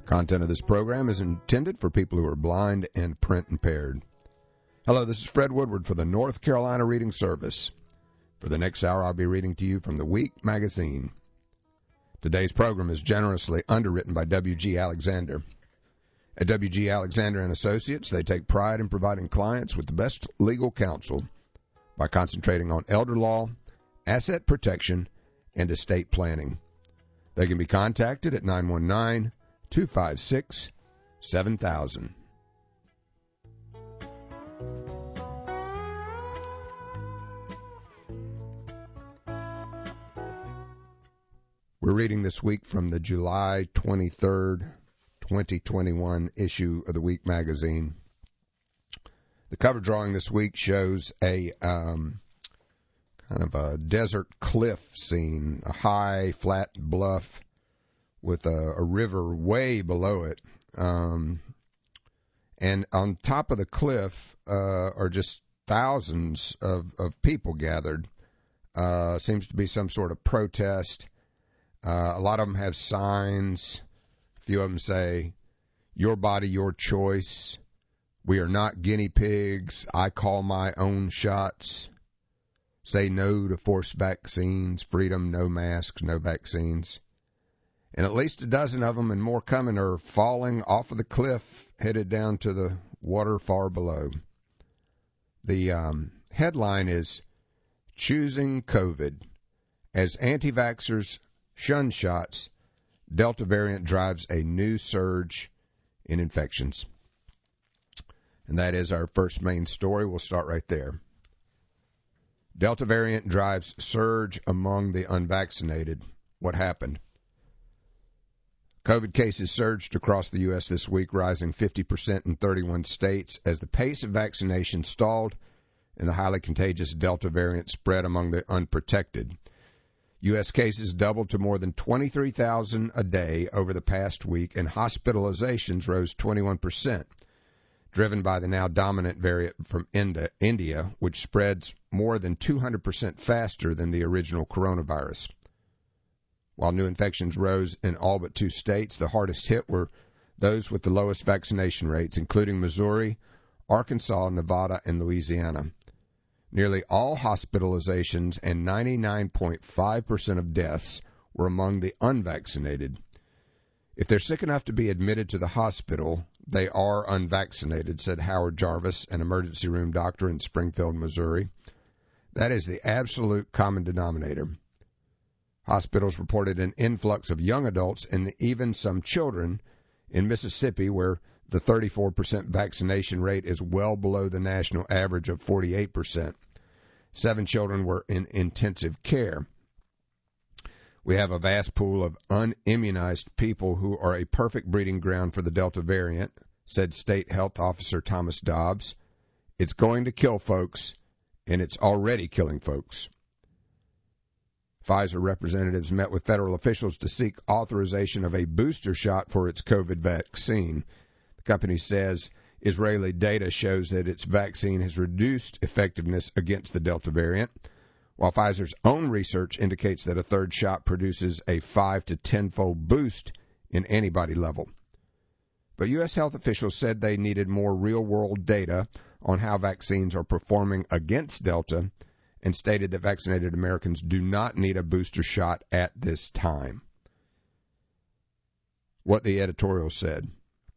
Content of this program is intended for people who are blind and print impaired. Hello, this is Fred Woodward for the North Carolina Reading Service. For the next hour, I'll be reading to you from the Week magazine. Today's program is generously underwritten by W.G. Alexander. At W.G. Alexander and Associates, they take pride in providing clients with the best legal counsel by concentrating on elder law, asset protection, and estate planning. They can be contacted at 919-256-7000. We're reading this week from the July 23rd, 2021 issue of the Week magazine. The cover drawing this week shows a kind of a desert cliff scene, a high, flat bluff with a river way below it. And on top of the cliff are just thousands of people gathered. Seems to be some sort of protest. A lot of them have signs. A few of them say, "Your body, your choice. We are not guinea pigs. I call my own shots. Say no to forced vaccines. Freedom, no masks, no vaccines." And at least a dozen of them and more coming are falling off of the cliff, headed down to the water far below. The headline is, "Choosing COVID. As anti-vaxxers shun shots, Delta variant drives a new surge in infections." And that is our first main story. We'll start right there. Delta variant drives surge among the unvaccinated. What happened? COVID cases surged across the U.S. this week, rising 50% in 31 states as the pace of vaccination stalled and the highly contagious Delta variant spread among the unprotected. U.S. cases doubled to more than 23,000 a day over the past week, and hospitalizations rose 21%, driven by the now dominant variant from India, which spreads more than 200% faster than the original coronavirus. While new infections rose in all but 2 states, the hardest hit were those with the lowest vaccination rates, including Missouri, Arkansas, Nevada, and Louisiana. Nearly all hospitalizations and 99.5% of deaths were among the unvaccinated. If they're sick enough to be admitted to the hospital, they are unvaccinated, said Howard Jarvis, an emergency room doctor in Springfield, Missouri. That is the absolute common denominator. Hospitals reported an influx of young adults and even some children in Mississippi, where the 34% vaccination rate is well below the national average of 48%. 7 children were in intensive care. We have a vast pool of unimmunized people who are a perfect breeding ground for the Delta variant, said State Health Officer Thomas Dobbs. It's going to kill folks, and it's already killing folks. Pfizer representatives met with federal officials to seek authorization of a booster shot for its COVID vaccine. The company says Israeli data shows that its vaccine has reduced effectiveness against the Delta variant, while Pfizer's own research indicates that a third shot produces a 5 to 10-fold boost in antibody level. But U.S. health officials said they needed more real-world data on how vaccines are performing against Delta, and stated that vaccinated Americans do not need a booster shot at this time. What the editorial said.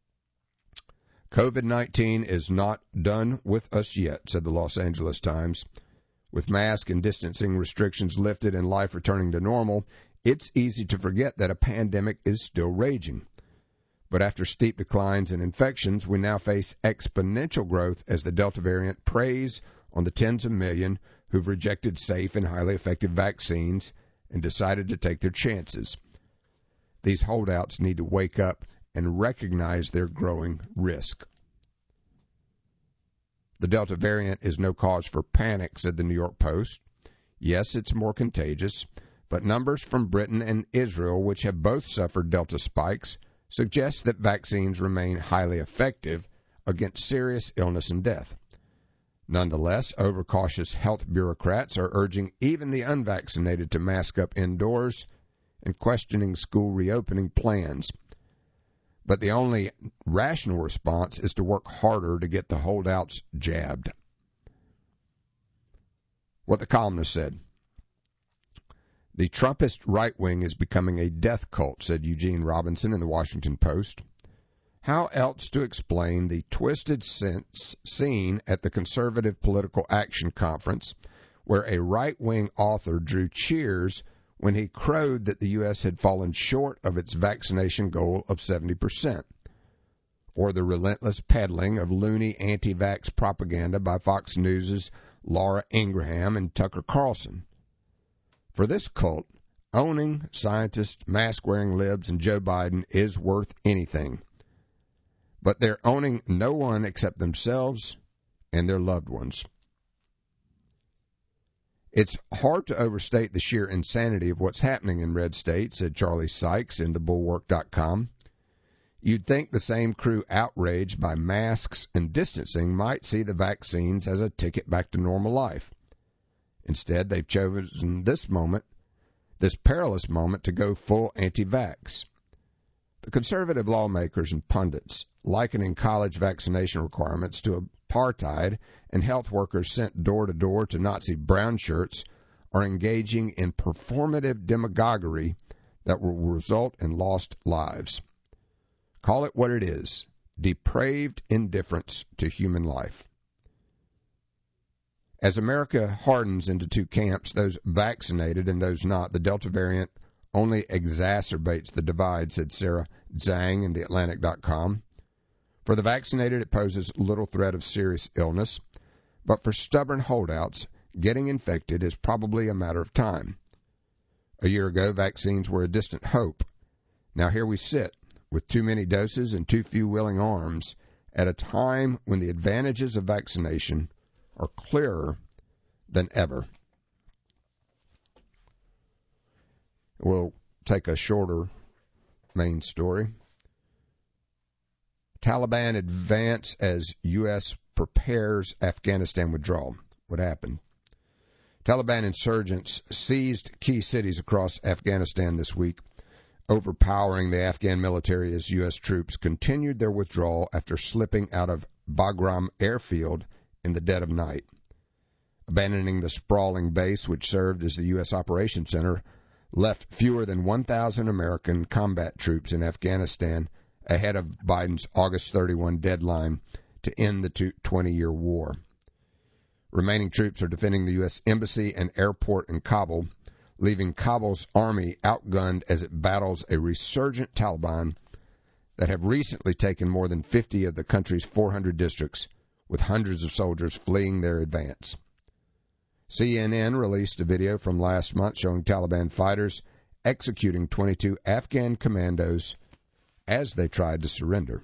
COVID-19 is not done with us yet, said the Los Angeles Times. With mask and distancing restrictions lifted and life returning to normal, it's easy to forget that a pandemic is still raging. But after steep declines in infections, we now face exponential growth as the Delta variant preys on the tens of millions who've rejected safe and highly effective vaccines and decided to take their chances. These holdouts need to wake up and recognize their growing risk. The Delta variant is no cause for panic, said the New York Post. Yes, it's more contagious, but numbers from Britain and Israel, which have both suffered Delta spikes, suggest that vaccines remain highly effective against serious illness and death. Nonetheless, overcautious health bureaucrats are urging even the unvaccinated to mask up indoors and questioning school reopening plans. But the only rational response is to work harder to get the holdouts jabbed. What the columnist said. The Trumpist right wing is becoming a death cult, said Eugene Robinson in the Washington Post. How else to explain the twisted sense seen at the Conservative Political Action Conference, where a right-wing author drew cheers when he crowed that the U.S. had fallen short of its vaccination goal of 70%, or the relentless peddling of loony anti-vax propaganda by Fox News' Laura Ingraham and Tucker Carlson. For this cult, owning scientists, mask-wearing libs, and Joe Biden is worth anything. But they're owning no one except themselves and their loved ones. It's hard to overstate the sheer insanity of what's happening in red states, said Charlie Sykes in thebulwark.com. You'd think the same crew outraged by masks and distancing might see the vaccines as a ticket back to normal life. Instead, they've chosen this perilous moment, to go full anti-vax. The conservative lawmakers and pundits, likening college vaccination requirements to apartheid and health workers sent door-to-door to Nazi brown shirts, are engaging in performative demagoguery that will result in lost lives. Call it what it is, depraved indifference to human life. As America hardens into two camps, those vaccinated and those not, the Delta variant only exacerbates the divide, said Sarah Zhang in theatlantic.com. For the vaccinated, it poses little threat of serious illness, but for stubborn holdouts, getting infected is probably a matter of time. A year ago, vaccines were a distant hope. Now here we sit, with too many doses and too few willing arms, at a time when the advantages of vaccination are clearer than ever. We'll take a shorter main story. Taliban advance as U.S. prepares Afghanistan withdrawal. What happened? Taliban insurgents seized key cities across Afghanistan this week, overpowering the Afghan military as U.S. troops continued their withdrawal after slipping out of Bagram airfield in the dead of night. Abandoning the sprawling base, which served as the U.S. Operations Center, left fewer than 1,000 American combat troops in Afghanistan ahead of Biden's August 31 deadline to end the 20-year war. Remaining troops are defending the U.S. Embassy and airport in Kabul, leaving Kabul's army outgunned as it battles a resurgent Taliban that have recently taken more than 50 of the country's 400 districts, with hundreds of soldiers fleeing their advance. CNN released a video from last month showing Taliban fighters executing 22 Afghan commandos as they tried to surrender.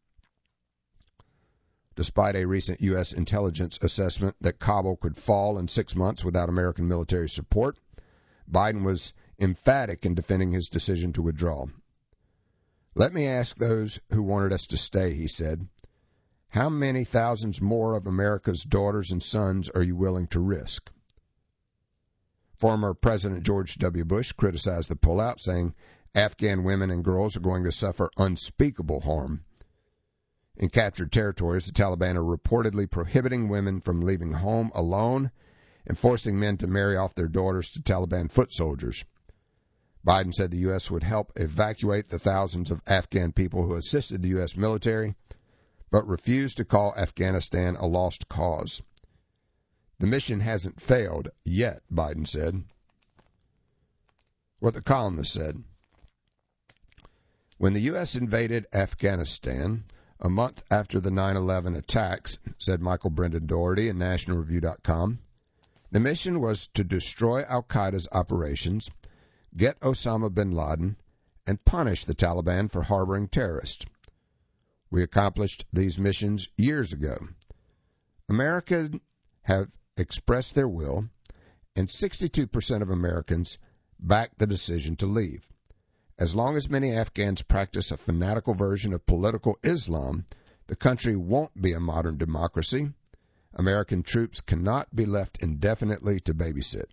Despite a recent U.S. intelligence assessment that Kabul could fall in 6 months without American military support, Biden was emphatic in defending his decision to withdraw. Let me ask those who wanted us to stay, he said. How many thousands more of America's daughters and sons are you willing to risk? Former President George W. Bush criticized the pullout, saying Afghan women and girls are going to suffer unspeakable harm. In captured territories, the Taliban are reportedly prohibiting women from leaving home alone and forcing men to marry off their daughters to Taliban foot soldiers. Biden said the U.S. would help evacuate the thousands of Afghan people who assisted the U.S. military, but refused to call Afghanistan a lost cause. The mission hasn't failed yet, Biden said. What the columnist said. When the U.S. invaded Afghanistan a month after the 9/11 attacks, said Michael Brendan Doherty in NationalReview.com, the mission was to destroy al-Qaeda's operations, get Osama bin Laden, and punish the Taliban for harboring terrorists. We accomplished these missions years ago. Americans have expressed their will, and 62% of Americans backed the decision to leave. As long as many Afghans practice a fanatical version of political Islam, the country won't be a modern democracy. American troops cannot be left indefinitely to babysit.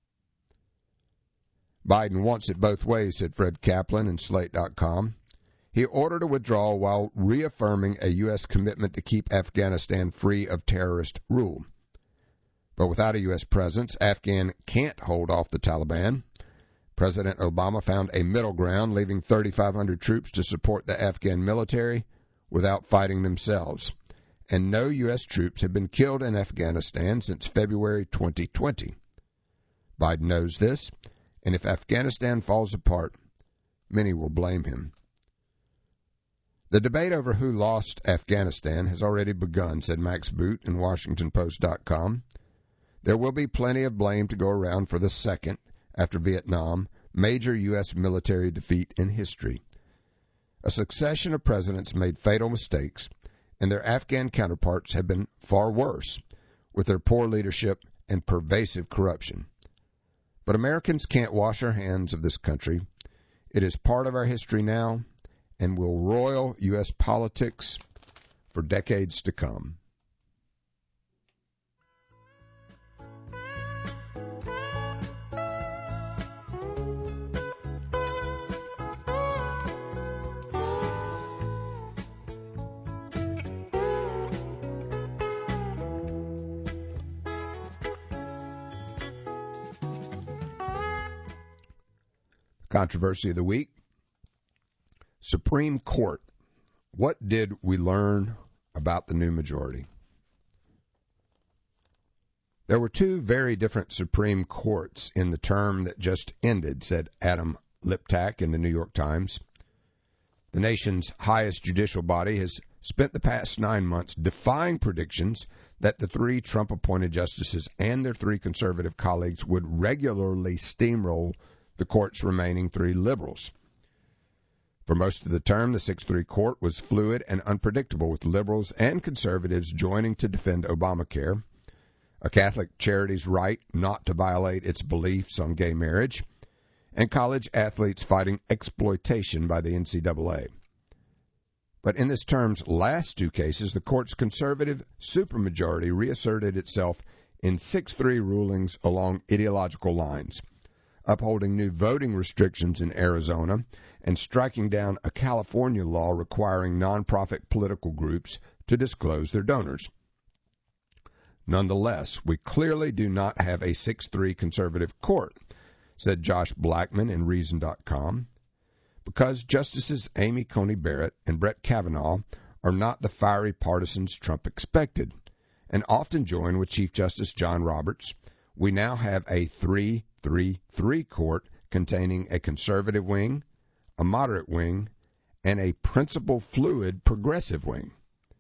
Biden wants it both ways, said Fred Kaplan in Slate.com. He ordered a withdrawal while reaffirming a U.S. commitment to keep Afghanistan free of terrorist rule. But without a U.S. presence, Afghan can't hold off the Taliban. President Obama found a middle ground, leaving 3,500 troops to support the Afghan military without fighting themselves. And no U.S. troops have been killed in Afghanistan since February 2020. Biden knows this, and if Afghanistan falls apart, many will blame him. The debate over who lost Afghanistan has already begun, said Max Boot in WashingtonPost.com. There will be plenty of blame to go around for the second, after Vietnam, major U.S. military defeat in history. A succession of presidents made fatal mistakes, and their Afghan counterparts have been far worse, with their poor leadership and pervasive corruption. But Americans can't wash our hands of this country. It is part of our history now and will roil U.S. politics for decades to come. Controversy of the week. Supreme Court. What did we learn about the new majority? There were two very different Supreme Courts in the term that just ended, said Adam Liptak in the New York Times. The nation's highest judicial body has spent the past 9 months defying predictions that the 3 Trump-appointed justices and their 3 conservative colleagues would regularly steamroll the court's remaining 3 liberals. For most of the term, the 6-3 court was fluid and unpredictable, with liberals and conservatives joining to defend Obamacare, a Catholic charity's right not to violate its beliefs on gay marriage, and college athletes fighting exploitation by the NCAA. But in this term's last 2 cases, the court's conservative supermajority reasserted itself in 6-3 rulings along ideological lines, upholding new voting restrictions in Arizona and striking down a California law requiring nonprofit political groups to disclose their donors. Nonetheless, we clearly do not have a 6-3 conservative court, said Josh Blackman in Reason.com, because Justices Amy Coney Barrett and Brett Kavanaugh are not the fiery partisans Trump expected, and often join with Chief Justice John Roberts. We now have a 3-3-3 court containing a conservative wing, a moderate wing, and a principle fluid progressive wing.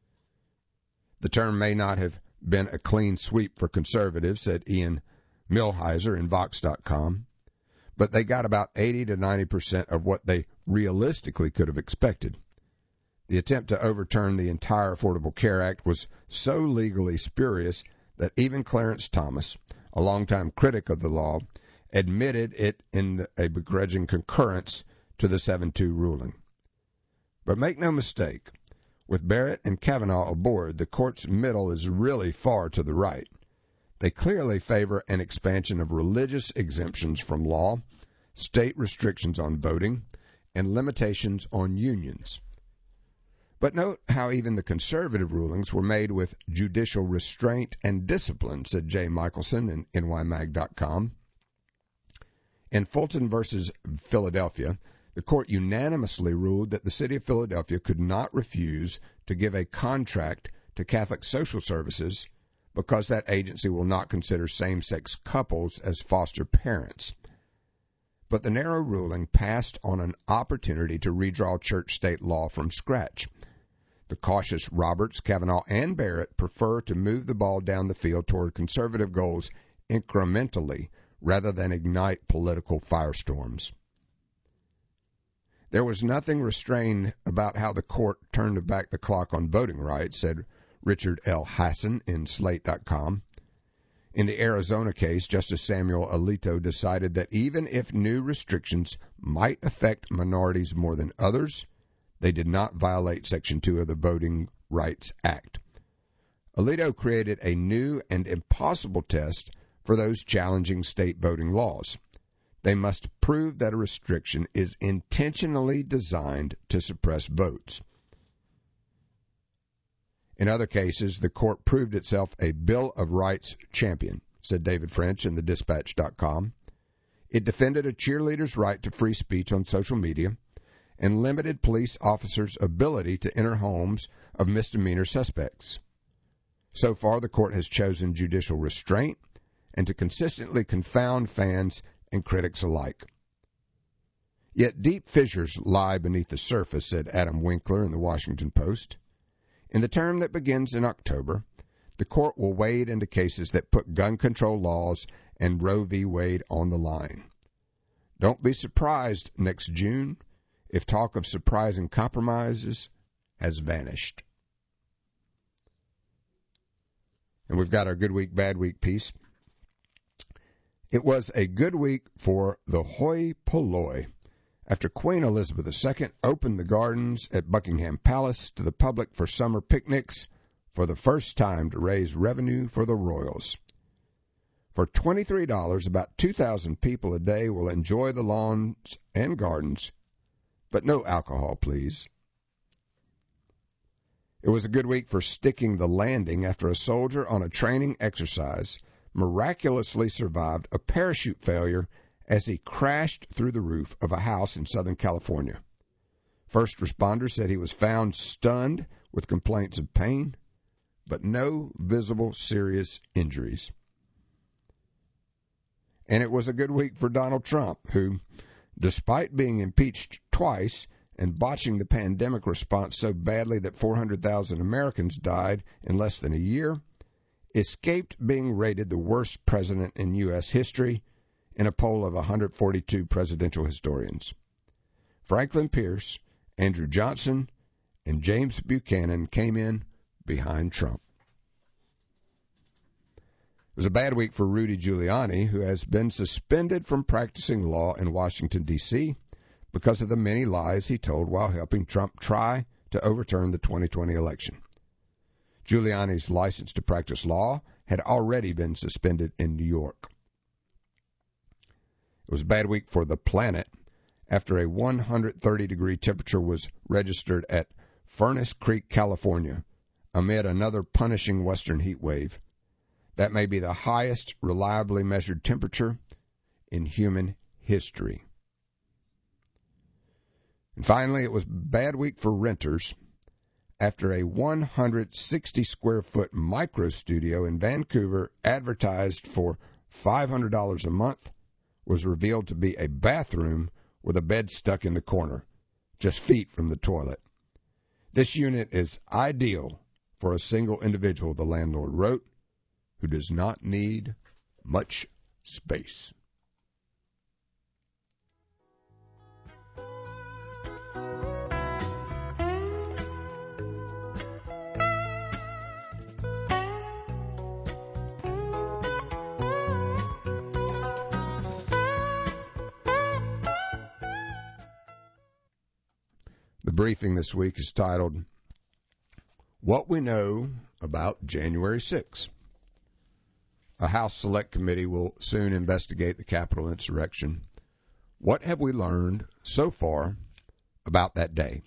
The term may not have been a clean sweep for conservatives, said Ian Millhiser in Vox.com, but they got about 80 to 90% of what they realistically could have expected. The attempt to overturn the entire Affordable Care Act was so legally spurious that even Clarence Thomas, a longtime critic of the law, admitted it in a begrudging concurrence to the 7-2 ruling. But make no mistake, with Barrett and Kavanaugh aboard, the court's middle is really far to the right. They clearly favor an expansion of religious exemptions from law, state restrictions on voting, and limitations on unions. But note how even the conservative rulings were made with judicial restraint and discipline, said Jay Michelson in NYMag.com. In Fulton versus Philadelphia, the court unanimously ruled that the city of Philadelphia could not refuse to give a contract to Catholic Social Services because that agency will not consider same-sex couples as foster parents. But the narrow ruling passed on an opportunity to redraw church-state law from scratch. The cautious Roberts, Kavanaugh, and Barrett prefer to move the ball down the field toward conservative goals incrementally rather than ignite political firestorms. There was nothing restrained about how the court turned back the clock on voting rights, said Richard L. Hassan in Slate.com. In the Arizona case, Justice Samuel Alito decided that even if new restrictions might affect minorities more than others, they did not violate Section 2 of the Voting Rights Act. Alito created a new and impossible test for those challenging state voting laws. they must prove that a restriction is intentionally designed to suppress votes. In other cases, the court proved itself a Bill of Rights champion, said David French in thedispatch.com. It defended a cheerleader's right to free speech on social media and limited police officers' ability to enter homes of misdemeanor suspects. So far, the court has chosen judicial restraint and to consistently confound fans and critics alike. Yet deep fissures lie beneath the surface, said Adam Winkler in the Washington Post. In the term that begins in October, the court will wade into cases that put gun control laws and Roe v. Wade on the line. Don't be surprised next June if talk of surprising compromises has vanished. And we've got our good week, bad week piece. It was a good week for the hoi polloi after Queen Elizabeth II opened the gardens at Buckingham Palace to the public for summer picnics for the first time to raise revenue for the royals. For $23, about 2,000 people a day will enjoy the lawns and gardens, but no alcohol, please. It was a good week for sticking the landing after a soldier on a training exercise miraculously survived a parachute failure as he crashed through the roof of a house in Southern California. First responders said he was found stunned with complaints of pain, but no visible serious injuries. And it was a good week for Donald Trump, who, despite being impeached twice and botching the pandemic response so badly that 400,000 Americans died in less than a year, escaped being rated the worst president in U.S. history in a poll of 142 presidential historians. Franklin Pierce, Andrew Johnson, and James Buchanan came in behind Trump. It was a bad week for Rudy Giuliani, who has been suspended from practicing law in Washington, D.C., because of the many lies he told while helping Trump try to overturn the 2020 election. Giuliani's license to practice law had already been suspended in New York. It was a bad week for the planet after a 130-degree temperature was registered at Furnace Creek, California, amid another punishing western heat wave. That may be the highest reliably measured temperature in human history. And finally, it was a bad week for renters after a 160-square-foot micro studio in Vancouver advertised for $500 a month was revealed to be a bathroom with a bed stuck in the corner, just feet from the toilet. This unit is ideal for a single individual, the landlord wrote, who does not need much space. The briefing this week is titled, What We Know About January 6th. A House Select Committee will soon investigate the Capitol insurrection. What have we learned so far about that day?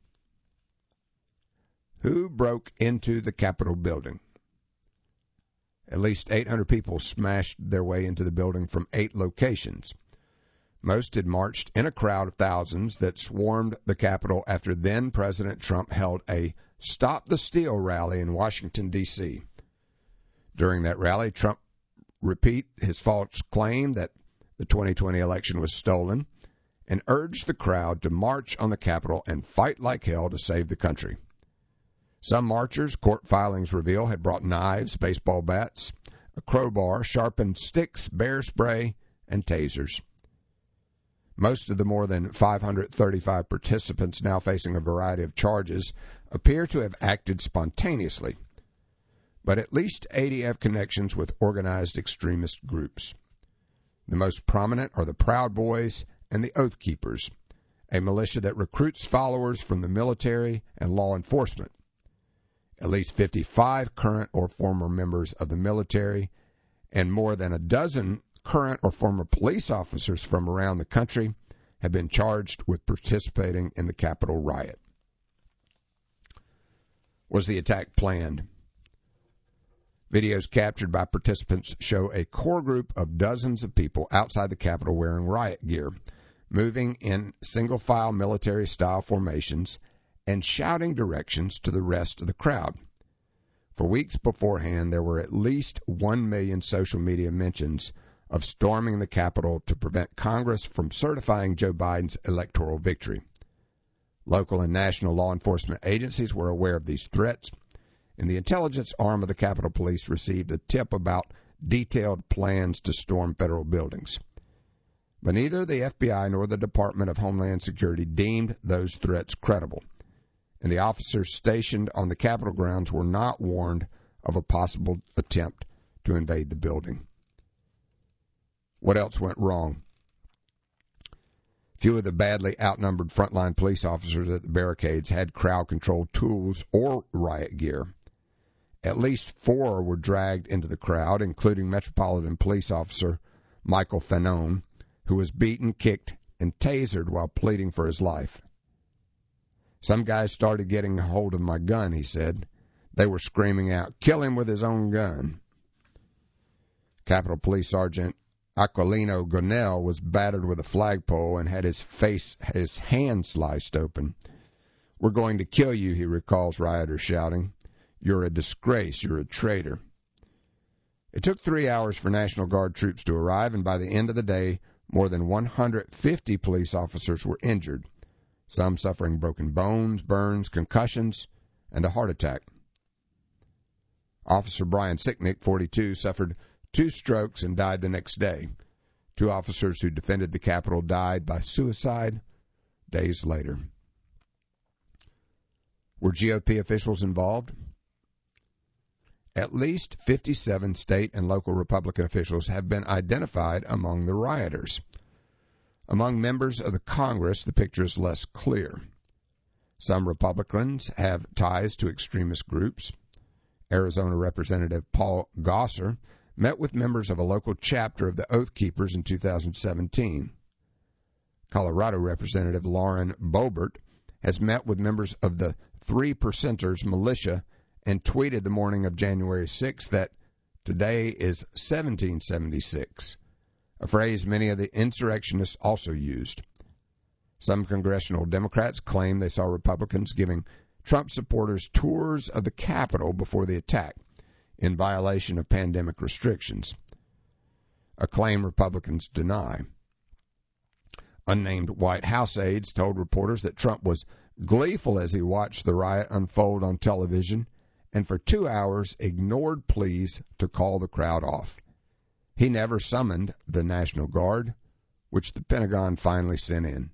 Who broke into the Capitol building? At least 800 people smashed their way into the building from 8 locations. Most had marched in a crowd of thousands that swarmed the Capitol after then-President Trump held a Stop the Steal rally in Washington, D.C. During that rally, Trump repeated his false claim that the 2020 election was stolen and urged the crowd to march on the Capitol and fight like hell to save the country. Some marchers, court filings reveal, had brought knives, baseball bats, a crowbar, sharpened sticks, bear spray, and tasers. Most of the more than 535 participants now facing a variety of charges appear to have acted spontaneously, but at least 80 have connections with organized extremist groups. The most prominent are the Proud Boys and the Oath Keepers, a militia that recruits followers from the military and law enforcement. At least 55 current or former members of the military and more than a dozen current or former police officers from around the country have been charged with participating in the Capitol riot. Was the attack planned? Videos captured by participants show a core group of dozens of people outside the Capitol wearing riot gear, moving in single-file military-style formations and shouting directions to the rest of the crowd. For weeks beforehand, there were at least 1 million social media mentions of storming the Capitol to prevent Congress from certifying Joe Biden's electoral victory. Local and national law enforcement agencies were aware of these threats, and the intelligence arm of the Capitol Police received a tip about detailed plans to storm federal buildings. But neither the FBI nor the Department of Homeland Security deemed those threats credible, and the officers stationed on the Capitol grounds were not warned of a possible attempt to invade the building. What else went wrong? Few of the badly outnumbered frontline police officers at the barricades had crowd control tools or riot gear. At least 4 were dragged into the crowd, including Metropolitan Police Officer Michael Fanone, who was beaten, kicked, and tasered while pleading for his life. Some guys started getting a hold of my gun, he said. They were screaming out, "Kill him with his own gun." Capitol Police Sergeant Aquilino Gonell was battered with a flagpole and had his hand sliced open. "We're going to kill you," he recalls rioters shouting. "You're a disgrace. You're a traitor." It took 3 hours for National Guard troops to arrive, and by the end of the day, more than 150 police officers were injured, some suffering broken bones, burns, concussions, and a heart attack. Officer Brian Sicknick, 42, suffered 2 strokes and died the next day. 2 officers who defended the Capitol died by suicide days later. Were GOP officials involved? At least 57 state and local Republican officials have been identified among the rioters. Among members of the Congress, the picture is less clear. Some Republicans have ties to extremist groups. Arizona Representative Paul Gosar met with members of a local chapter of the Oath Keepers in 2017. Colorado Representative Lauren Boebert has met with members of the Three Percenters militia and tweeted the morning of January 6 that today is 1776, a phrase many of the insurrectionists also used. Some congressional Democrats claim they saw Republicans giving Trump supporters tours of the Capitol before the attack, in violation of pandemic restrictions, a claim Republicans deny. Unnamed White House aides told reporters that Trump was gleeful as he watched the riot unfold on television and for 2 hours ignored pleas to call the crowd off. He never summoned the National Guard, which the Pentagon finally sent in.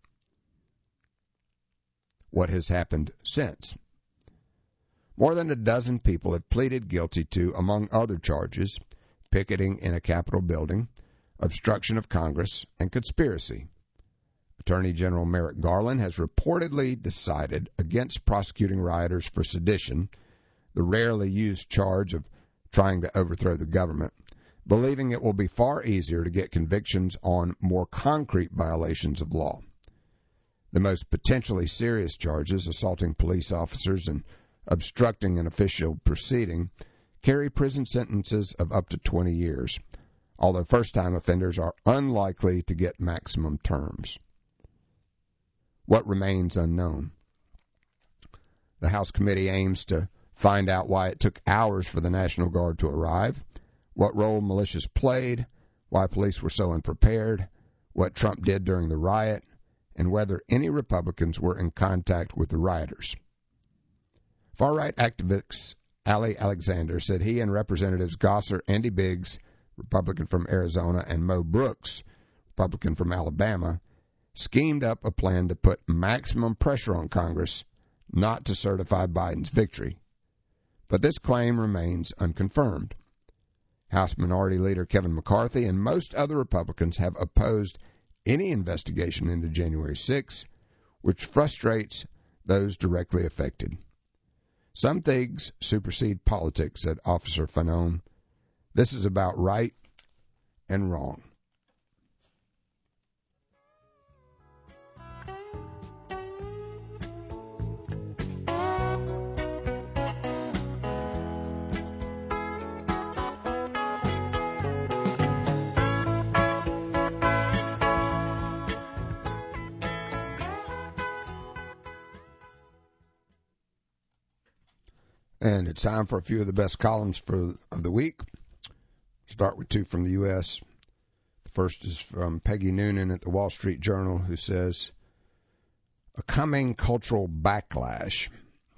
What has happened since? More than a dozen people have pleaded guilty to, among other charges, picketing in a Capitol building, obstruction of Congress, and conspiracy. Attorney General Merrick Garland has reportedly decided against prosecuting rioters for sedition, the rarely used charge of trying to overthrow the government, believing it will be far easier to get convictions on more concrete violations of law. The most potentially serious charges, assaulting police officers and obstructing an official proceeding, carry prison sentences of up to 20 years, although first-time offenders are unlikely to get maximum terms. What remains unknown? The House committee aims to find out why it took hours for the National Guard to arrive, what role militias played, why police were so unprepared, what Trump did during the riot, and whether any Republicans were in contact with the rioters. Far-right activist Ali Alexander said he and Representatives Gosar, Andy Biggs, Republican from Arizona, and Mo Brooks, Republican from Alabama, schemed up a plan to put maximum pressure on Congress not to certify Biden's victory. But this claim remains unconfirmed. House Minority Leader Kevin McCarthy and most other Republicans have opposed any investigation into January 6, which frustrates those directly affected. Some things supersede politics, said Officer Fanone. This is about right and wrong. And it's time for a few of the best columns of the week. Start with two from the U.S. The first is from Peggy Noonan at the Wall Street Journal, who says, "A coming cultural backlash.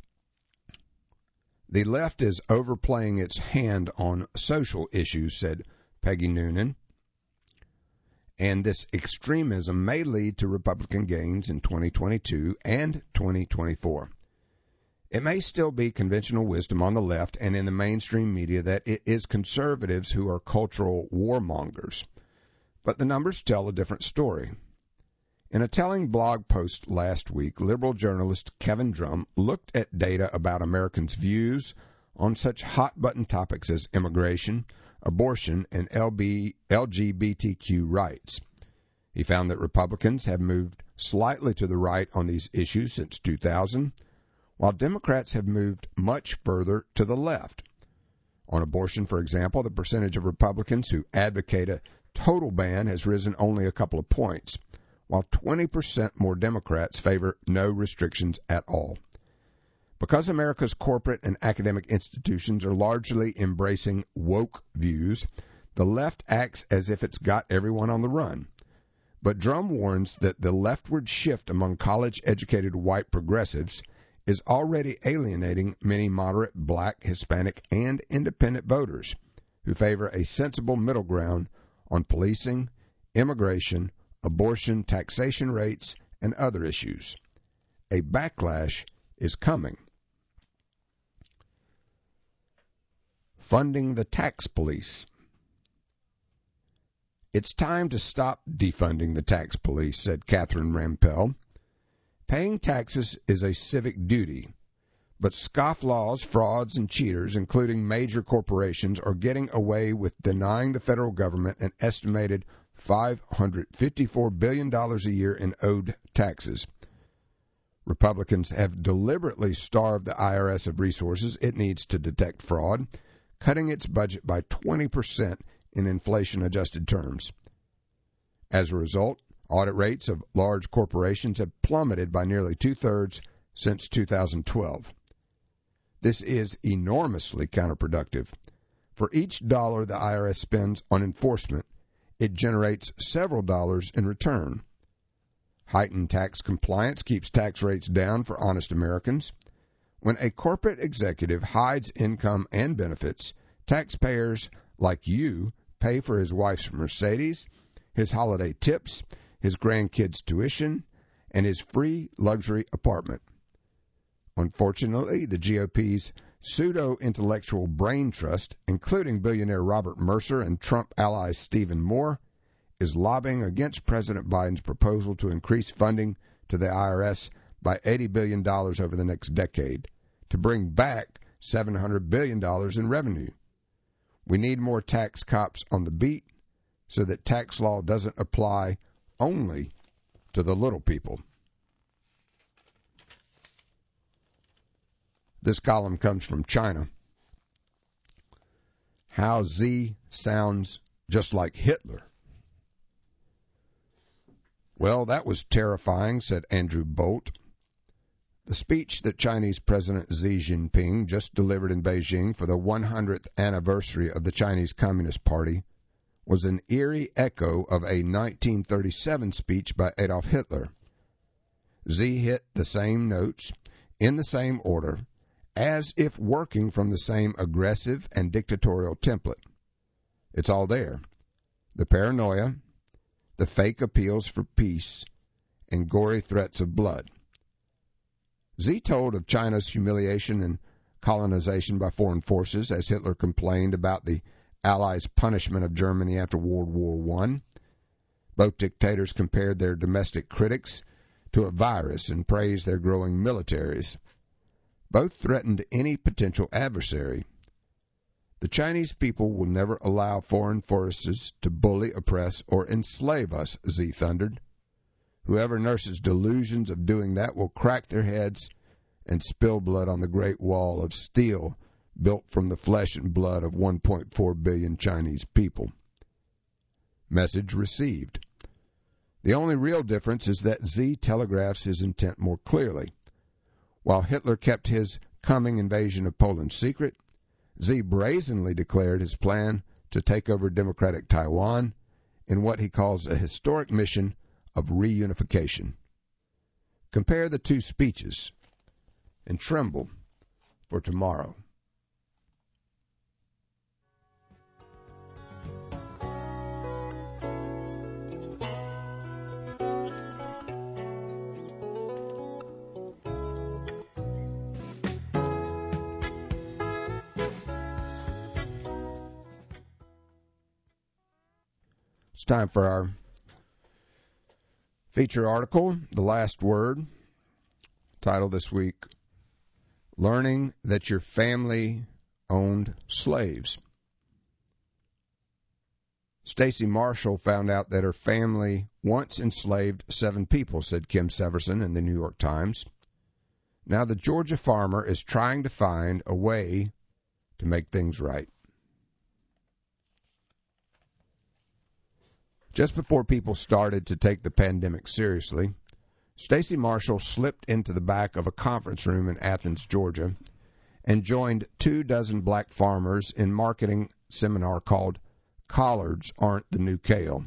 The left is overplaying its hand on social issues," said Peggy Noonan. "And this extremism may lead to Republican gains in 2022 and 2024. It may still be conventional wisdom on the left and in the mainstream media that it is conservatives who are cultural warmongers. But the numbers tell a different story." In a telling blog post last week, liberal journalist Kevin Drum looked at data about Americans' views on such hot-button topics as immigration, abortion, and LGBTQ rights. He found that Republicans have moved slightly to the right on these issues since 2000, while Democrats have moved much further to the left. On abortion, for example, the percentage of Republicans who advocate a total ban has risen only a couple of points, while 20% more Democrats favor no restrictions at all. Because America's corporate and academic institutions are largely embracing woke views, the left acts as if it's got everyone on the run. But Drum warns that the leftward shift among college-educated white progressives is already alienating many moderate black, Hispanic, and independent voters who favor a sensible middle ground on policing, immigration, abortion, taxation rates, and other issues. A backlash is coming. Funding the tax police. "It's time to stop defunding the tax police," said Catherine Rampell. "Paying taxes is a civic duty, but scofflaws, frauds, and cheaters, including major corporations, are getting away with denying the federal government an estimated $554 billion a year in owed taxes. Republicans have deliberately starved the IRS of resources it needs to detect fraud, cutting its budget by 20% in inflation-adjusted terms. As a result, audit rates of large corporations have plummeted by nearly two-thirds since 2012. This is enormously counterproductive. For each dollar the IRS spends on enforcement, it generates several dollars in return. Heightened tax compliance keeps tax rates down for honest Americans. When a corporate executive hides income and benefits, taxpayers like you pay for his wife's Mercedes, his holiday tips, his grandkids' tuition, and his free luxury apartment. Unfortunately, the GOP's pseudo-intellectual brain trust, including billionaire Robert Mercer and Trump ally Stephen Moore, is lobbying against President Biden's proposal to increase funding to the IRS by $80 billion over the next decade, to bring back $700 billion in revenue. We need more tax cops on the beat so that tax law doesn't apply only to the little people. This column comes from China. How Xi sounds just like Hitler. "Well, that was terrifying," said Andrew Bolt. The speech that Chinese President Xi Jinping just delivered in Beijing for the 100th anniversary of the Chinese Communist Party was an eerie echo of a 1937 speech by Adolf Hitler. Xi hit the same notes, in the same order, as if working from the same aggressive and dictatorial template. It's all there. The paranoia, the fake appeals for peace, and gory threats of blood. Xi told of China's humiliation and colonization by foreign forces as Hitler complained about the Allies' punishment of Germany after World War I. Both dictators compared their domestic critics to a virus and praised their growing militaries. Both threatened any potential adversary. The Chinese people will never allow foreign forces to bully, oppress, or enslave us, Xi thundered. Whoever nurses delusions of doing that will crack their heads and spill blood on the Great Wall of steel built from the flesh and blood of 1.4 billion Chinese people. Message received. The only real difference is that Xi telegraphs his intent more clearly. While Hitler kept his coming invasion of Poland's secret, Xi brazenly declared his plan to take over democratic Taiwan in what he calls a historic mission of reunification. Compare the two speeches and tremble for tomorrow. It's time for our feature article, The Last Word, titled this week, Learning That Your Family Owned Slaves. Stacy Marshall found out that her family once enslaved 7 people, said Kim Severson in the New York Times. Now the Georgia farmer is trying to find a way to make things right. Just before people started to take the pandemic seriously, Stacy Marshall slipped into the back of a conference room in Athens, Georgia, and joined 24 black farmers in a marketing seminar called Collards Aren't the New Kale.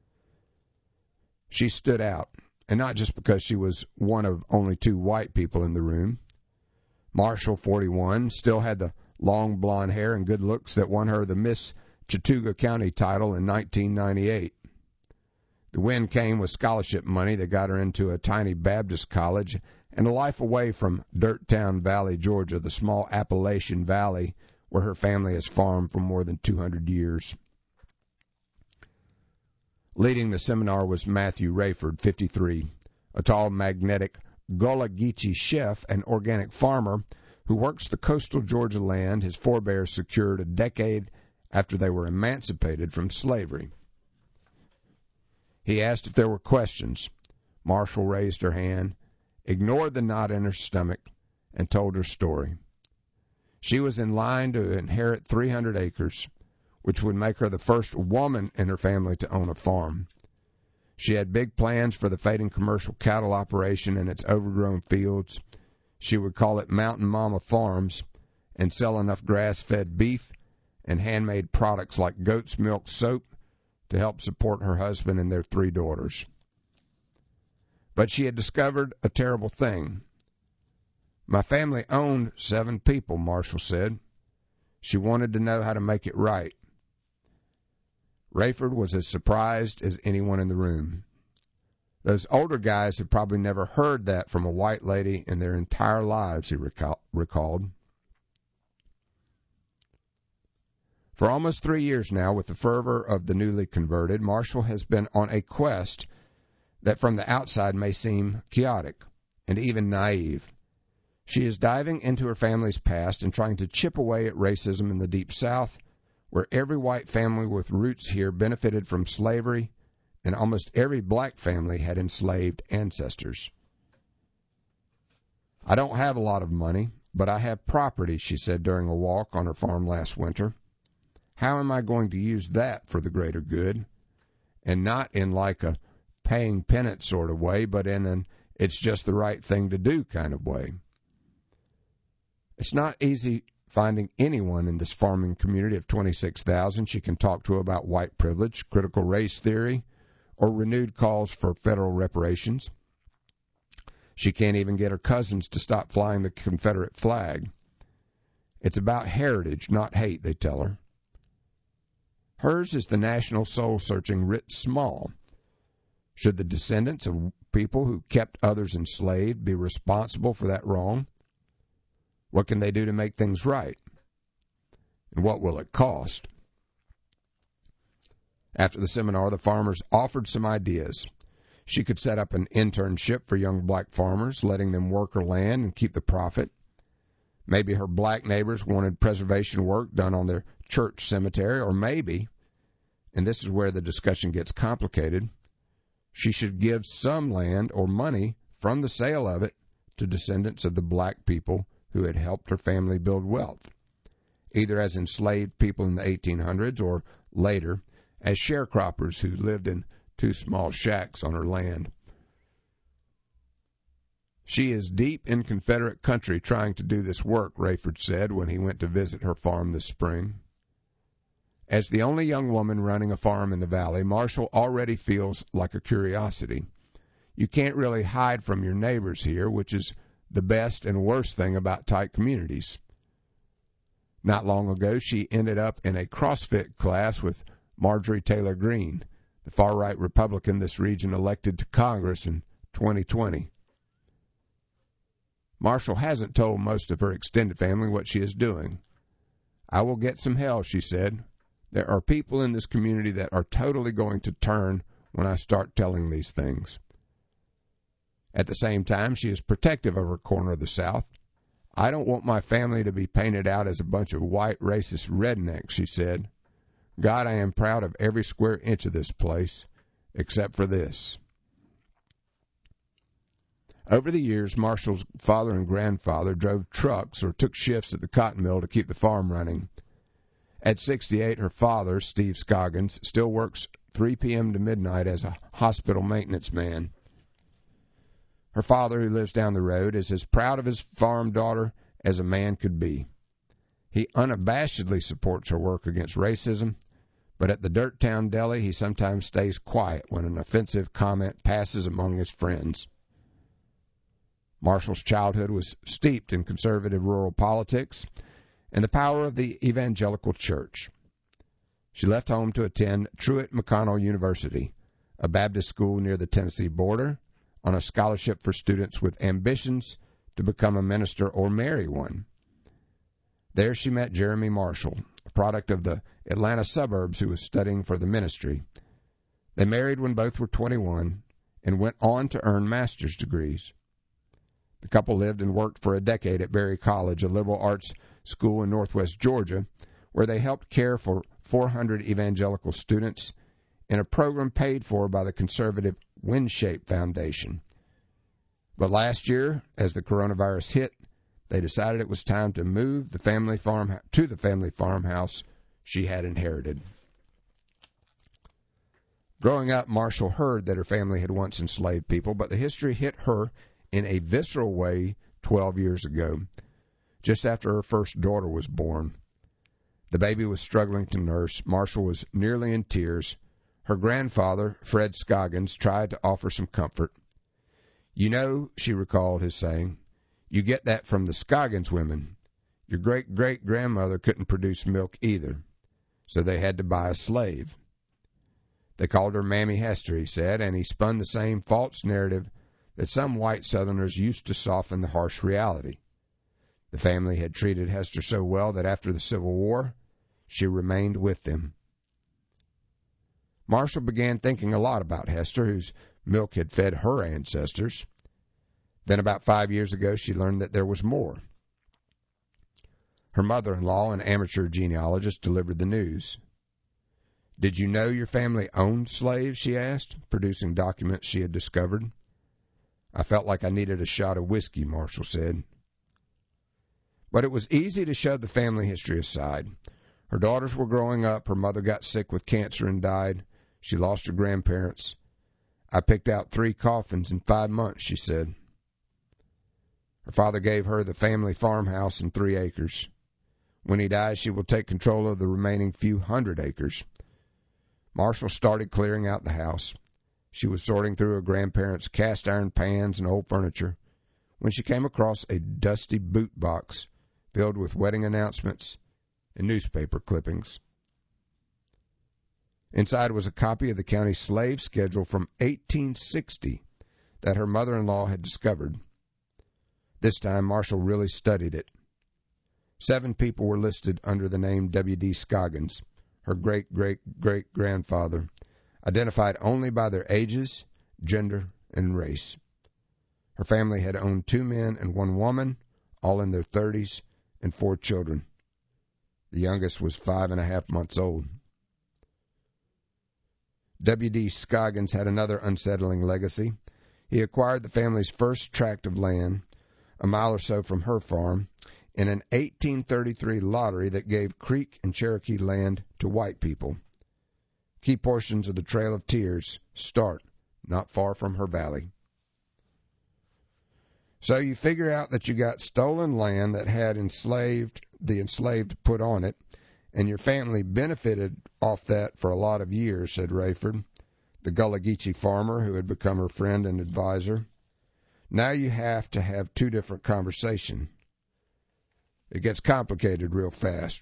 She stood out, and not just because she was one of only 2 white people in the room. Marshall, 41, still had the long blonde hair and good looks that won her the Miss Chattooga County title in 1998. The win came with scholarship money that got her into a tiny Baptist college and a life away from Dirttown Valley, Georgia, the small Appalachian Valley where her family has farmed for more than 200 years. Leading the seminar was Matthew Rayford, 53, a tall, magnetic Gullah Geechee chef and organic farmer who works the coastal Georgia land his forebears secured a decade after they were emancipated from slavery. He asked if there were questions. Marshall raised her hand, ignored the knot in her stomach, and told her story. She was in line to inherit 300 acres, which would make her the first woman in her family to own a farm. She had big plans for the fading commercial cattle operation and its overgrown fields. She would call it Mountain Mama Farms and sell enough grass-fed beef and handmade products like goat's milk soap to help support her husband and their 3 daughters. But she had discovered a terrible thing. My family owned 7 people, Marshall said. She wanted to know how to make it right. Rayford was as surprised as anyone in the room. Those older guys had probably never heard that from a white lady in their entire lives, he recalled. For almost 3 years now, with the fervor of the newly converted, Marshall has been on a quest that from the outside may seem chaotic and even naive. She is diving into her family's past and trying to chip away at racism in the Deep South, where every white family with roots here benefited from slavery, and almost every black family had enslaved ancestors. I don't have a lot of money, but I have property, she said during a walk on her farm last winter. How am I going to use that for the greater good? And not in like a paying penance sort of way, but in an it's just the right thing to do kind of way. It's not easy finding anyone in this farming community of 26,000 she can talk to about white privilege, critical race theory, or renewed calls for federal reparations. She can't even get her cousins to stop flying the Confederate flag. It's about heritage, not hate, they tell her. Hers is the national soul-searching writ small. Should the descendants of people who kept others enslaved be responsible for that wrong? What can they do to make things right? And what will it cost? After the seminar, the farmers offered some ideas. She could set up an internship for young black farmers, letting them work her land and keep the profit. Maybe her black neighbors wanted preservation work done on their church cemetery, or maybe, and this is where the discussion gets complicated, she should give some land or money from the sale of it to descendants of the black people who had helped her family build wealth, either as enslaved people in the 1800s or later as sharecroppers who lived in 2 small shacks on her land. She is deep in Confederate country trying to do this work, Rayford said when he went to visit her farm this spring. As the only young woman running a farm in the valley, Marshall already feels like a curiosity. You can't really hide from your neighbors here, which is the best and worst thing about tight communities. Not long ago, she ended up in a CrossFit class with Marjorie Taylor Greene, the far-right Republican this region elected to Congress in 2020. Marshall hasn't told most of her extended family what she is doing. I will get some hell, she said. There are people in this community that are totally going to turn when I start telling these things. At the same time, she is protective of her corner of the South. I don't want my family to be painted out as a bunch of white racist rednecks, she said. God, I am proud of every square inch of this place, except for this. Over the years, Marshall's father and grandfather drove trucks or took shifts at the cotton mill to keep the farm running. At 68, her father, Steve Scoggins, still works 3 p.m. to midnight as a hospital maintenance man. Her father, who lives down the road, is as proud of his farm daughter as a man could be. He unabashedly supports her work against racism, but at the Dirt Town Deli, he sometimes stays quiet when an offensive comment passes among his friends. Marshall's childhood was steeped in conservative rural politics and the power of the evangelical church. She left home to attend Truett McConnell University, a Baptist school near the Tennessee border, on a scholarship for students with ambitions to become a minister or marry one. There she met Jeremy Marshall, a product of the Atlanta suburbs who was studying for the ministry. They married when both were 21 and went on to earn master's degrees. The couple lived and worked for a decade at Berry College, a liberal arts school in northwest Georgia, where they helped care for 400 evangelical students in a program paid for by the conservative WinShape Foundation. But last year, as the coronavirus hit, they decided it was time to move the family farmhouse she had inherited. Growing up, Marshall heard that her family had once enslaved people, but the history hit her in a visceral way 12 years ago, just after her first daughter was born. The baby was struggling to nurse. Marshall was nearly in tears. Her grandfather, Fred Scoggins, tried to offer some comfort. You know, she recalled his saying, you get that from the Scoggins women. Your great-great-grandmother couldn't produce milk either, so they had to buy a slave. They called her Mammy Hester, he said, and he spun the same false narrative that some white Southerners used to soften the harsh reality. The family had treated Hester so well that after the Civil War, she remained with them. Marshall began thinking a lot about Hester, whose milk had fed her ancestors. Then about 5 years ago, she learned that there was more. Her mother-in-law, an amateur genealogist, delivered the news. Did you know your family owned slaves, she asked, producing documents she had discovered. I felt like I needed a shot of whiskey, Marshall said. But it was easy to shove the family history aside. Her daughters were growing up. Her mother got sick with cancer and died. She lost her grandparents. I picked out 3 coffins in 5 months, she said. Her father gave her the family farmhouse and 3 acres. When he dies, she will take control of the remaining few hundred acres. Marshall started clearing out the house. She was sorting through her grandparents' cast-iron pans and old furniture when she came across a dusty boot box filled with wedding announcements and newspaper clippings. Inside was a copy of the county slave schedule from 1860 that her mother-in-law had discovered. This time, Marshall really studied it. 7 people were listed under the name W.D. Scoggins, her great-great-great-grandfather, identified only by their ages, gender, and race. Her family had owned 2 men and 1 woman, all in their 30s, and 4 children. The youngest was 5.5 months old. W.D. Scoggins had another unsettling legacy. He acquired the family's first tract of land, a mile or so from her farm, in an 1833 lottery that gave Creek and Cherokee land to white people. Key portions of the Trail of Tears start not far from her valley. So you figure out that you got stolen land that had the enslaved put on it, and your family benefited off that for a lot of years, said Rayford, the Gullah Geechee farmer who had become her friend and advisor. Now you have to have two different conversations. It gets complicated real fast.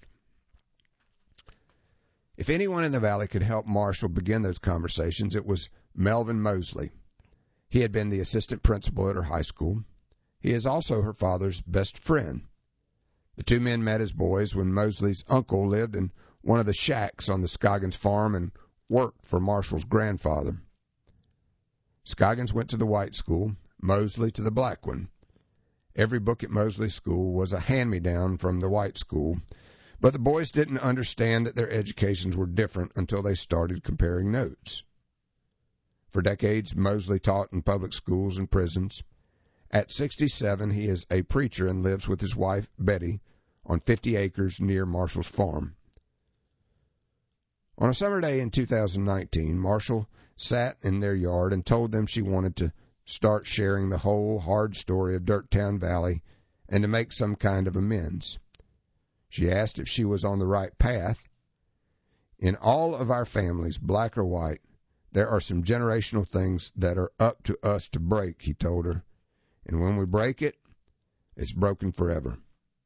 If anyone in the valley could help Marshall begin those conversations, it was Melvin Mosley. He had been the assistant principal at her high school. He is also her father's best friend. The two men met as boys when Mosley's uncle lived in one of the shacks on the Scoggins farm and worked for Marshall's grandfather. Scoggins went to the white school, Mosley to the black one. Every book at Mosley's school was a hand-me-down from the white school, but the boys didn't understand that their educations were different until they started comparing notes. For decades, Mosley taught in public schools and prisons. At 67, he is a preacher and lives with his wife, Betty, on 50 acres near Marshall's farm. On a summer day in 2019, Marshall sat in their yard and told them she wanted to start sharing the whole hard story of Dirttown Valley and to make some kind of amends. She asked if she was on the right path. In all of our families, black or white, there are some generational things that are up to us to break, he told her. And when we break it, it's broken forever.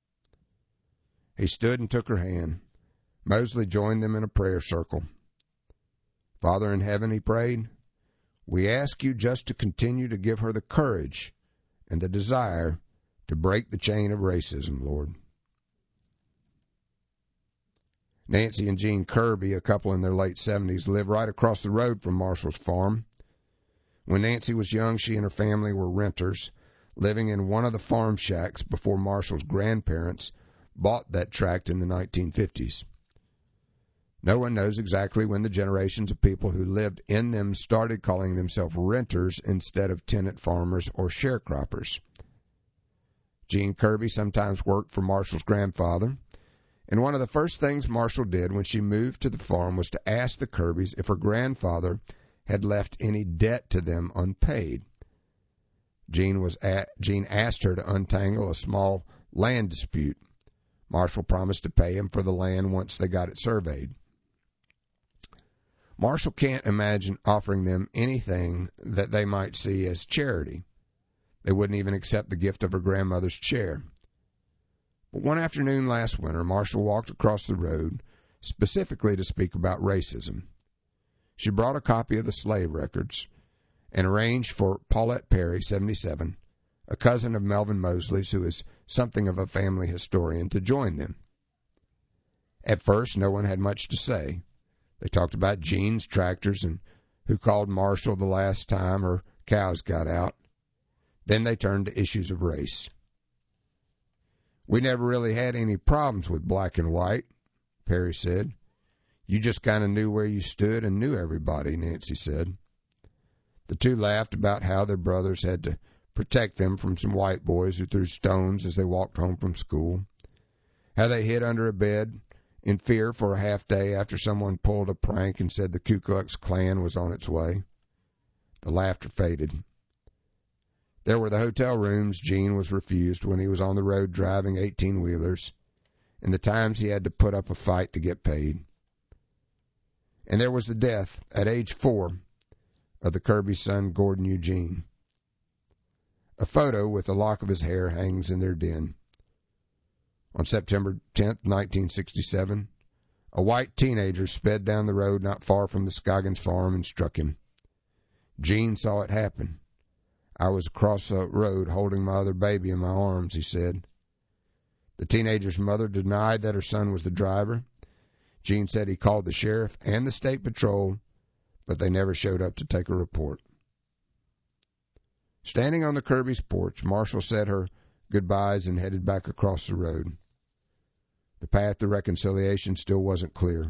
He stood and took her hand. Mosley joined them in a prayer circle. Father in heaven, he prayed, we ask you just to continue to give her the courage and the desire to break the chain of racism, Lord. Nancy and Gene Kirby, a couple in their late 70s, live right across the road from Marshall's farm. When Nancy was young, she and her family were renters, living in one of the farm shacks before Marshall's grandparents bought that tract in the 1950s. No one knows exactly when the generations of people who lived in them started calling themselves renters instead of tenant farmers or sharecroppers. Gene Kirby sometimes worked for Marshall's grandfather, and one of the first things Marshall did when she moved to the farm was to ask the Kirbys if her grandfather had left any debt to them unpaid. Gene asked her to untangle a small land dispute. Marshall promised to pay him for the land once they got it surveyed. Marshall can't imagine offering them anything that they might see as charity. They wouldn't even accept the gift of her grandmother's chair. But one afternoon last winter, Marshall walked across the road specifically to speak about racism. She brought a copy of the slave records and arranged for Paulette Perry, 77, a cousin of Melvin Mosley's, who is something of a family historian, to join them. At first, no one had much to say. They talked about Gene's tractors and who called Marshall the last time her cows got out. Then they turned to issues of race. We never really had any problems with black and white, Perry said. You just kind of knew where you stood and knew everybody, Nancy said. The two laughed about how their brothers had to protect them from some white boys who threw stones as they walked home from school, how they hid under a bed in fear for a half day after someone pulled a prank and said the Ku Klux Klan was on its way. The laughter faded. There were the hotel rooms Gene was refused when he was on the road driving 18-wheelers, and the times he had to put up a fight to get paid. And there was the death, at age 4, of the Kirby son, Gordon Eugene. A photo with a lock of his hair hangs in their den. On September 10, 1967, a white teenager sped down the road not far from the Scoggins farm and struck him. Gene saw it happen. I was across the road holding my other baby in my arms, he said. The teenager's mother denied that her son was the driver. Gene said he called the sheriff and the state patrol, but they never showed up to take a report. Standing on the Kirby's porch, Marshall said her goodbyes and headed back across the road. The path to reconciliation still wasn't clear.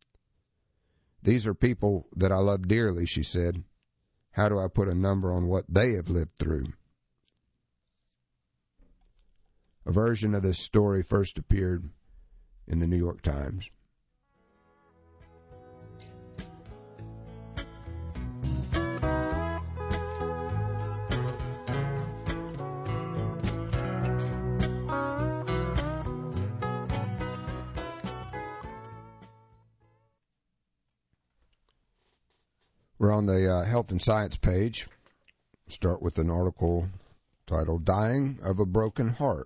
These are people that I love dearly, she said. How do I put a number on what they have lived through? A version of this story first appeared in the New York Times. We're on the Health and Science page. Start with an article titled Dying of a Broken Heart.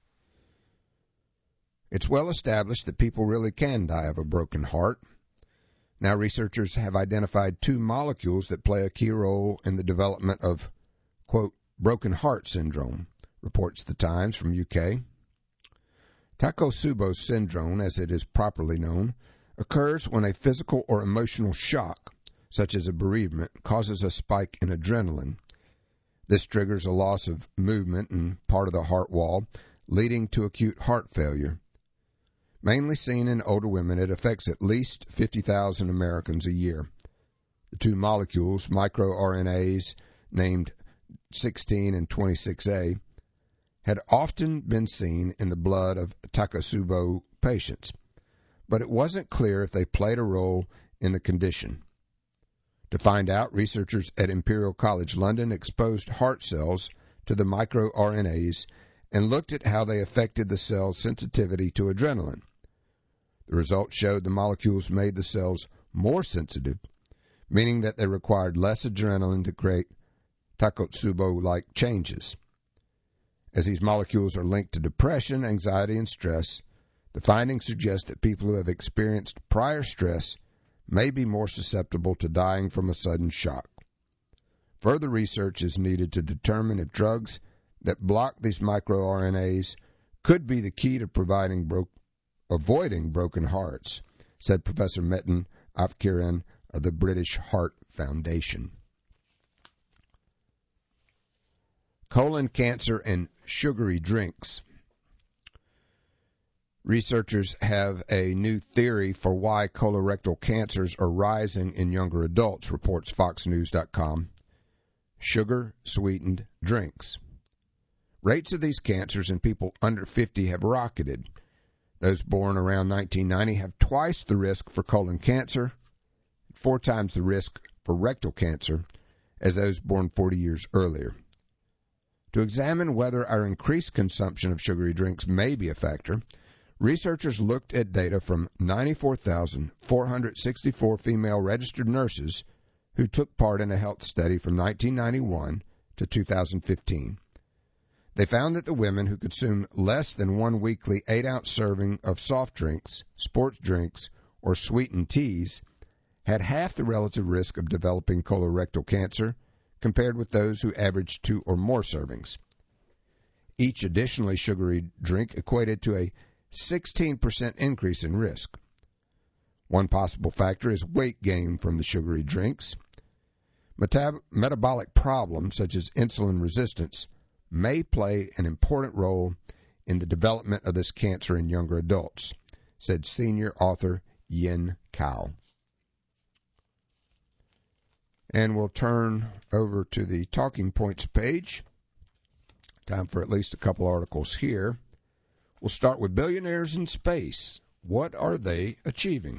It's well established that people really can die of a broken heart. Now researchers have identified two molecules that play a key role in the development of, quote, broken heart syndrome, reports the Times from UK. Takotsubo syndrome, as it is properly known, occurs when a physical or emotional shock, such as a bereavement, causes a spike in adrenaline. This triggers a loss of movement in part of the heart wall, leading to acute heart failure. Mainly seen in older women, it affects at least 50,000 Americans a year. The two molecules, microRNAs named 16 and 26A, had often been seen in the blood of Takotsubo patients, but it wasn't clear if they played a role in the condition. To find out, researchers at Imperial College London exposed heart cells to the microRNAs and looked at how they affected the cell's sensitivity to adrenaline. The results showed the molecules made the cells more sensitive, meaning that they required less adrenaline to create Takotsubo-like changes. As these molecules are linked to depression, anxiety, and stress, the findings suggest that people who have experienced prior stress may be more susceptible to dying from a sudden shock. Further research is needed to determine if drugs that block these microRNAs could be the key to avoiding broken hearts, said Professor Metin Afkiran of the British Heart Foundation. Colon cancer and sugary drinks. Researchers have a new theory for why colorectal cancers are rising in younger adults, reports FoxNews.com. Sugar-sweetened drinks. Rates of these cancers in people under 50 have rocketed. Those born around 1990 have twice the risk for colon cancer, 4 times the risk for rectal cancer as those born 40 years earlier. To examine whether our increased consumption of sugary drinks may be a factor, researchers looked at data from 94,464 female registered nurses who took part in a health study from 1991 to 2015. They found that the women who consumed less than one weekly 8-ounce serving of soft drinks, sports drinks, or sweetened teas had half the relative risk of developing colorectal cancer compared with those who averaged 2 or more servings. Each additionally sugary drink equated to a 16% increase in risk. One possible factor is weight gain from the sugary drinks. Metabolic problems such as insulin resistance may play an important role in the development of this cancer in younger adults, said senior author Yin Cao. And we'll turn over to the Talking Points page. Time for at least a couple articles here. We'll start with billionaires in space. What are they achieving?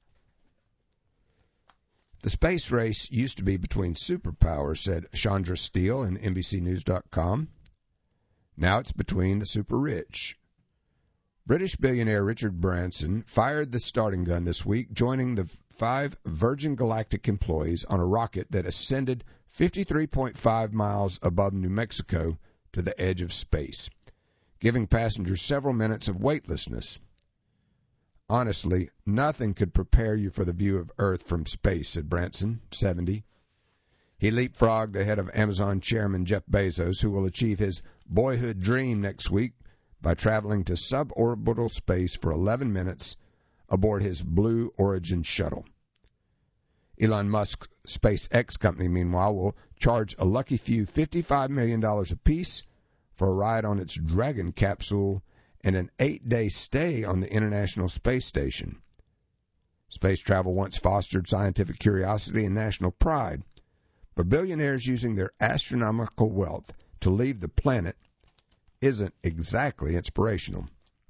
The space race used to be between superpowers, said Chandra Steele in NBCNews.com. Now it's between the super rich. British billionaire Richard Branson fired the starting gun this week, joining the 5 Virgin Galactic employees on a rocket that ascended 53.5 miles above New Mexico to the edge of space, giving passengers several minutes of weightlessness. Honestly, nothing could prepare you for the view of Earth from space, said Branson, 70. He leapfrogged ahead of Amazon chairman Jeff Bezos, who will achieve his boyhood dream next week by traveling to suborbital space for 11 minutes aboard his Blue Origin shuttle. Elon Musk's SpaceX company, meanwhile, will charge a lucky few $55 million apiece for a ride on its Dragon capsule and an 8-day stay on the International Space Station. Space travel once fostered scientific curiosity and national pride, but billionaires using their astronomical wealth to leave the planet isn't exactly inspirational.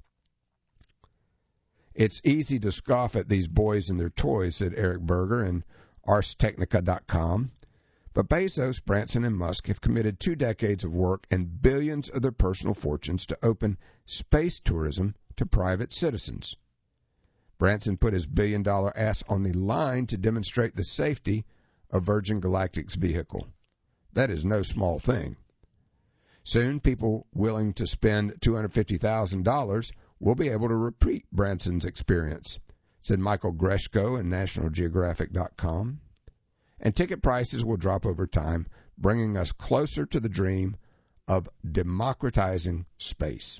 It's easy to scoff at these boys and their toys, said Eric Berger in ArsTechnica.com. But Bezos, Branson, and Musk have committed 2 decades of work and billions of their personal fortunes to open space tourism to private citizens. Branson put his billion-dollar ass on the line to demonstrate the safety of Virgin Galactic's vehicle. That is no small thing. Soon, people willing to spend $250,000 will be able to repeat Branson's experience, said Michael Greshko in NationalGeographic.com. And ticket prices will drop over time, bringing us closer to the dream of democratizing space.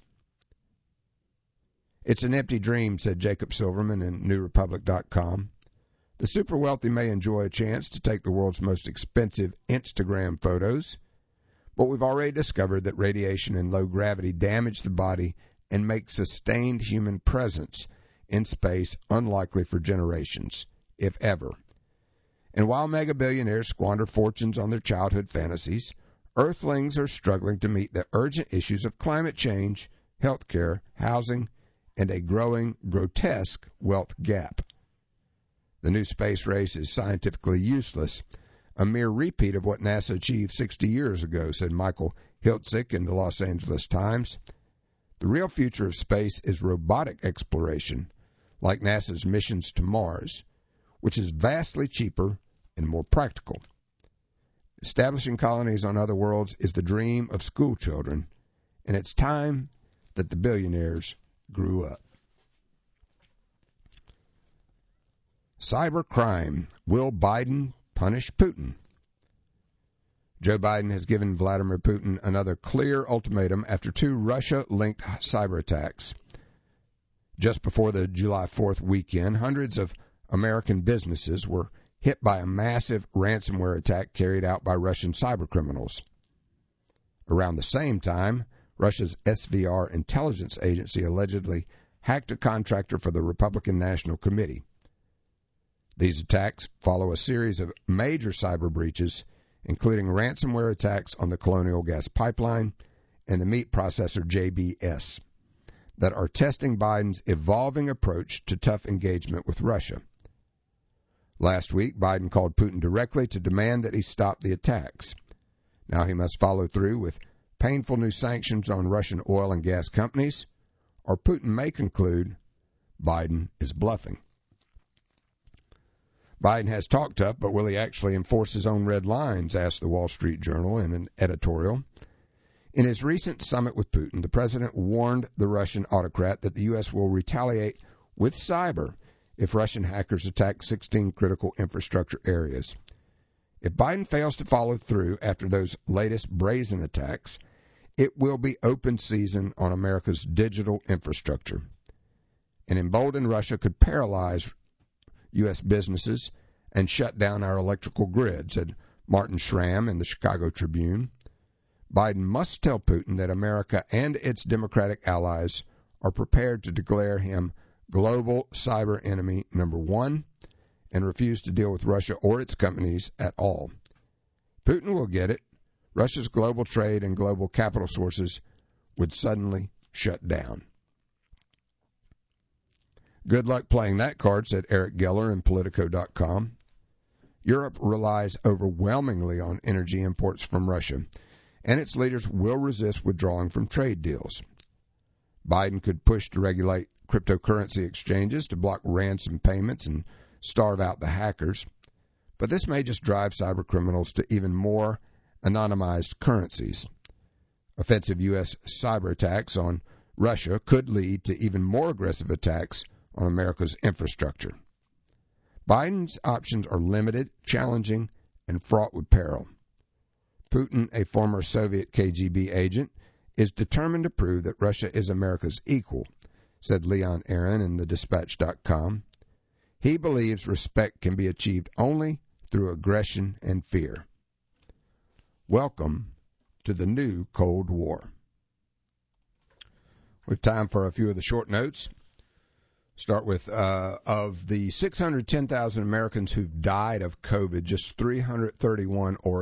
It's an empty dream, said Jacob Silverman in NewRepublic.com. The super wealthy may enjoy a chance to take the world's most expensive Instagram photos, but we've already discovered that radiation and low gravity damage the body and make sustained human presence in space unlikely for generations, if ever. And while mega-billionaires squander fortunes on their childhood fantasies, Earthlings are struggling to meet the urgent issues of climate change, healthcare, housing, and a growing, grotesque wealth gap. The new space race is scientifically useless, a mere repeat of what NASA achieved 60 years ago, said Michael Hiltzik in the Los Angeles Times. The real future of space is robotic exploration, like NASA's missions to Mars, which is vastly cheaper and more practical. Establishing colonies on other worlds is the dream of school children, and it's time that the billionaires grew up. Cybercrime. Will Biden punish Putin? Joe Biden has given Vladimir Putin another clear ultimatum after 2 Russia-linked cyber attacks. Just before the July 4th weekend, hundreds of American businesses were hit by a massive ransomware attack carried out by Russian cybercriminals. Around the same time, Russia's SVR intelligence agency allegedly hacked a contractor for the Republican National Committee. These attacks follow a series of major cyber breaches, including ransomware attacks on the Colonial Gas Pipeline and the meat processor JBS, that are testing Biden's evolving approach to tough engagement with Russia. Last week, Biden called Putin directly to demand that he stop the attacks. Now he must follow through with painful new sanctions on Russian oil and gas companies, or Putin may conclude Biden is bluffing. Biden has talked tough, but will he actually enforce his own red lines, asked the Wall Street Journal in an editorial. In his recent summit with Putin, the president warned the Russian autocrat that the U.S. will retaliate with cyber if Russian hackers attack 16 critical infrastructure areas. If Biden fails to follow through after those latest brazen attacks, it will be open season on America's digital infrastructure. An emboldened Russia could paralyze U.S. businesses and shut down our electrical grid, said Martin Schramm in the Chicago Tribune. Biden must tell Putin that America and its democratic allies are prepared to declare him global cyber enemy number 1 and refuse to deal with Russia or its companies at all. Putin will get it. Russia's global trade and global capital sources would suddenly shut down. Good luck playing that card, said Eric Geller in Politico.com. Europe relies overwhelmingly on energy imports from Russia, and its leaders will resist withdrawing from trade deals. Biden could push to regulate cryptocurrency exchanges to block ransom payments and starve out the hackers, but this may just drive cybercriminals to even more anonymized currencies. Offensive U.S. cyber attacks on Russia could lead to even more aggressive attacks on America's infrastructure. Biden's options are limited, challenging, and fraught with peril. Putin, a former Soviet KGB agent, is determined to prove that Russia is America's equal, said Leon Aaron in thedispatch.com. He believes respect can be achieved only through aggression and fear. Welcome to the new Cold War. We have time for a few of the short notes. Start with, of the 610,000 Americans who've died of COVID, just 331, or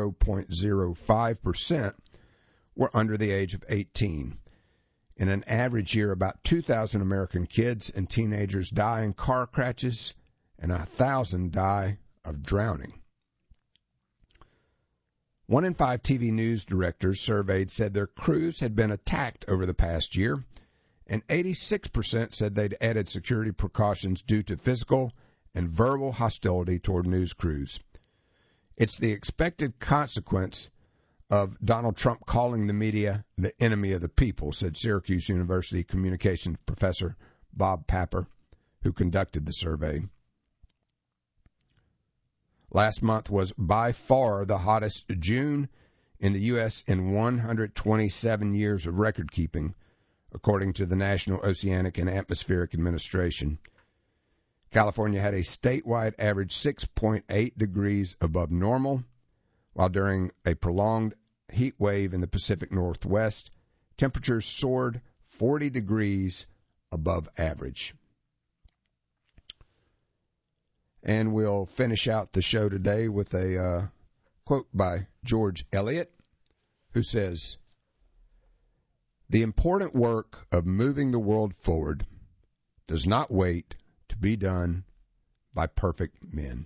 0.05%, were under the age of 18. In an average year, about 2,000 American kids and teenagers die in car crashes, and 1,000 die of drowning. 1 in 5 TV news directors surveyed said their crews had been attacked over the past year, and 86% said they'd added security precautions due to physical and verbal hostility toward news crews. It's the expected consequence of Donald Trump calling the media the enemy of the people, said Syracuse University communications professor Bob Papper, who conducted the survey. Last month was by far the hottest June in the U.S. in 127 years of record keeping, according to the National Oceanic and Atmospheric Administration. California had a statewide average 6.8 degrees above normal, while during a prolonged heat wave in the Pacific Northwest, temperatures soared 40 degrees above average. And we'll finish out the show today with a quote by George Eliot, who says, "The important work of moving the world forward does not wait to be done by perfect men."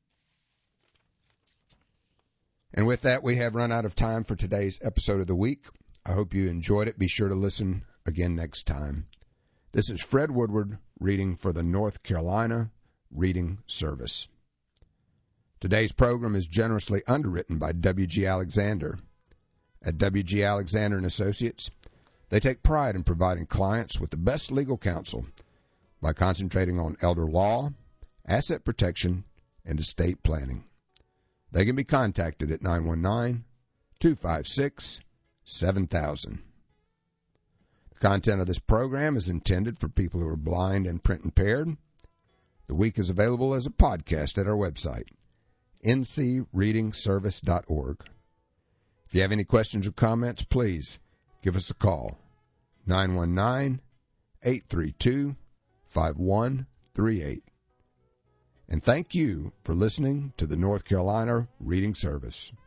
And with that, we have run out of time for today's episode of the week. I hope you enjoyed it. Be sure to listen again next time. This is Fred Woodward reading for the North Carolina Reading Service. Today's program is generously underwritten by W.G. Alexander. At W.G. Alexander & Associates, they take pride in providing clients with the best legal counsel by concentrating on elder law, asset protection, and estate planning. They can be contacted at 919-256-7000. The content of this program is intended for people who are blind and print impaired. The week is available as a podcast at our website, ncreadingservice.org. If you have any questions or comments, please give us a call, 919-832-5138. And thank you for listening to the North Carolina Reading Service.